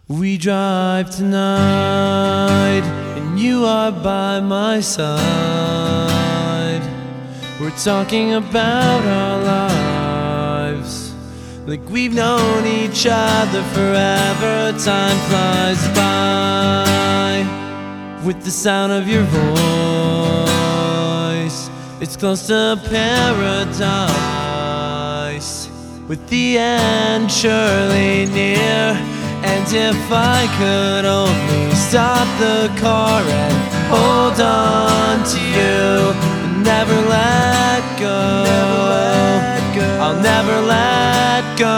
We drive tonight, and you are by my side. We're talking about our lives, like we've known each other forever. Time flies by with the sound of your voice. It's close to paradise, with the end surely near. And if I could only stop the car and hold on to you and never let go, I'll never let go.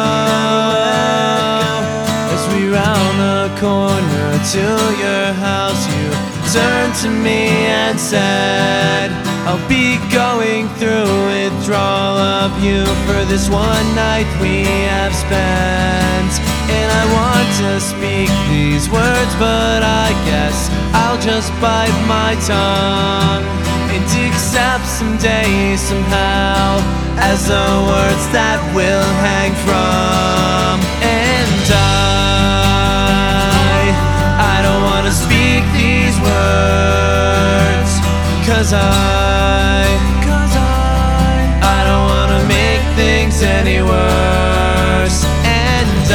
As we round the corner to your house, you turned to me and said, I'll be going through withdrawal of you for this one night we have spent. And I want to speak these words, but I guess I'll just bite my tongue and accept someday, somehow, as the words that will hang from. And I don't want to speak these words, 'cause I don't want to make things any worse. And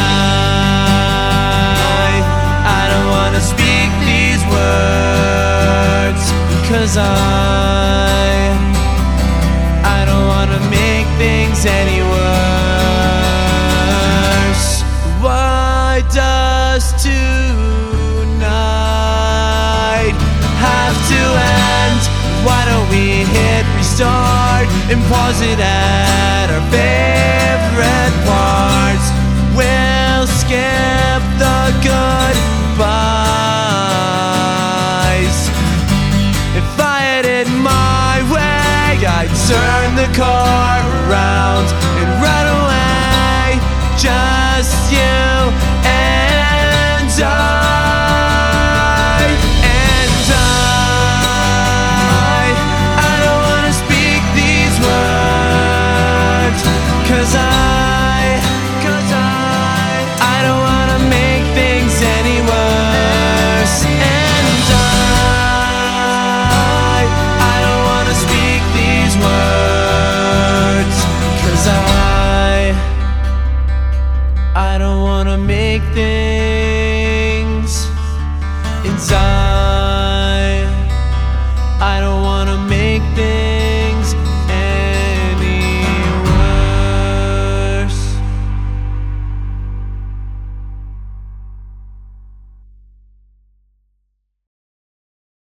I don't want to speak these words, 'cause I don't want to make things any worse. Why does tonight have to end? Why don't we hit restart and pause it at our favorite parts? We'll skip the goodbyes. If I had it my way, I'd turn the car around and run away. Just you and I. I don't want to speak these words, 'cause I don't want to make things any worse. And I don't want to speak these words, 'cause I don't want to make things inside.